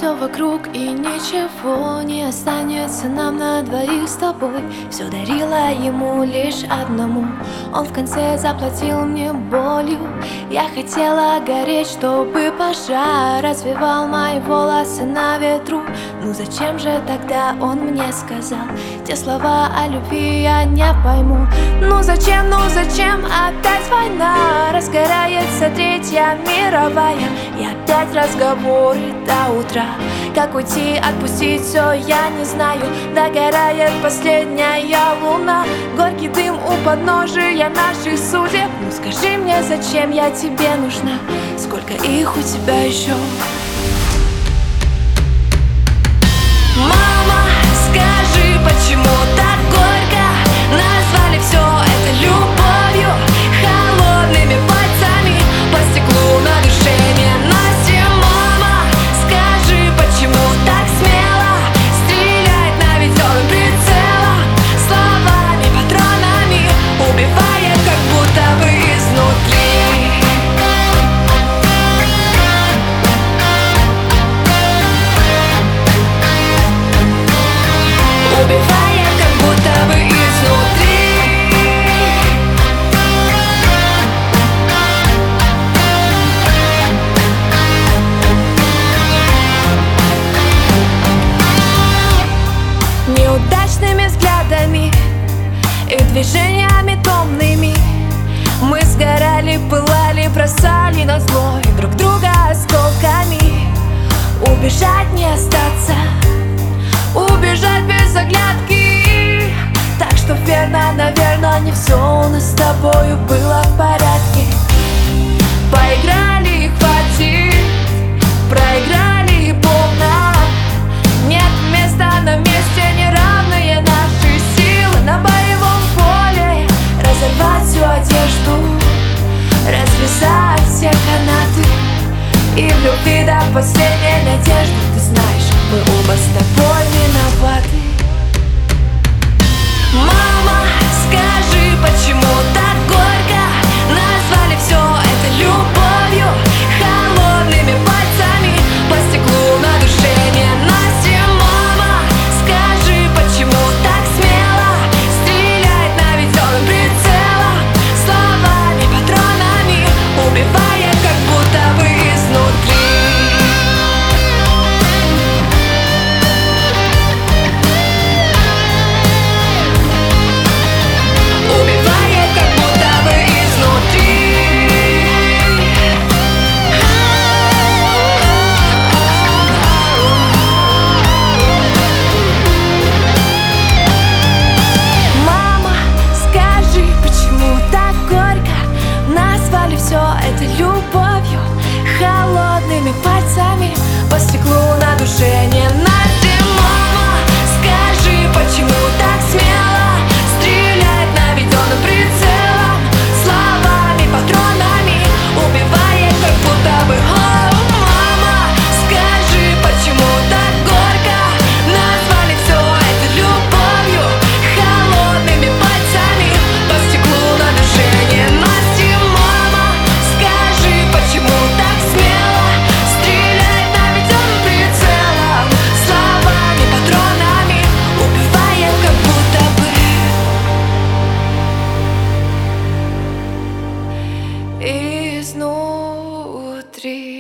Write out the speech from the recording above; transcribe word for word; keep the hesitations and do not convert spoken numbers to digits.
все вокруг, и ничего не останется нам на двоих с тобой. Все дарила ему лишь одному, он в конце заплатил мне болью. Я хотела гореть, чтобы пожар развевал мои волосы на ветру. Ну зачем же тогда он мне сказал те слова о любви, я не пойму. Ну зачем, ну зачем опять война, разгорается Третья мировая, и опять разговоры до утра. Как уйти, отпустить все, я не знаю. Догорает последняя луна, горький дым у подножия наших судеб. Ну скажи мне, зачем я тебе нужна? Сколько их у тебя еще? Мама, скажи, почему так горько назвали все это любовью? Холодными пальцами по стеклу на душе не носим. Мама, скажи, почему так смело стрелять наведенным прицелом, словами, патронами, убивая как будто бы изнутри. Убивая как будто бы изнутри. Неудачными взглядами и движениями томными мы сгорали, пылали, бросали на зло и друг друга осколками. Убежать, не остаться, убежать без оглядки. Так что верно, наверное, не все у нас с тобою было в порядке. Поиграли и хватит, проиграли и полно. Нет места на месте, неравные наши силы на боевом поле. Разорвать всю одежду, развязать все канаты, и в любви до последней надежды. Ты знаешь, мы оба с тобой виноваты. Мама, скажи, почему так горько назвали все это любовью? Холодными пальцами по стеклу на душе не носим. Мама, скажи, почему так смело стрелять наведенным прицелом, словами, патронами, убивая как будто бы изнутри. Это любовью, холодными пальцами по стеклу на душе не носим. Мама, скажи, почему так смело стрелять наведенным прицелом, словами, патронами, убивая как будто бы. О, мама, скажи, почему так горько назвали все это любовью? Холодными пальцами по стеклу на душе не носим. Почему так смело стрелять наведенным прицелом, словами, патронами, убивая как будто бы изнутри?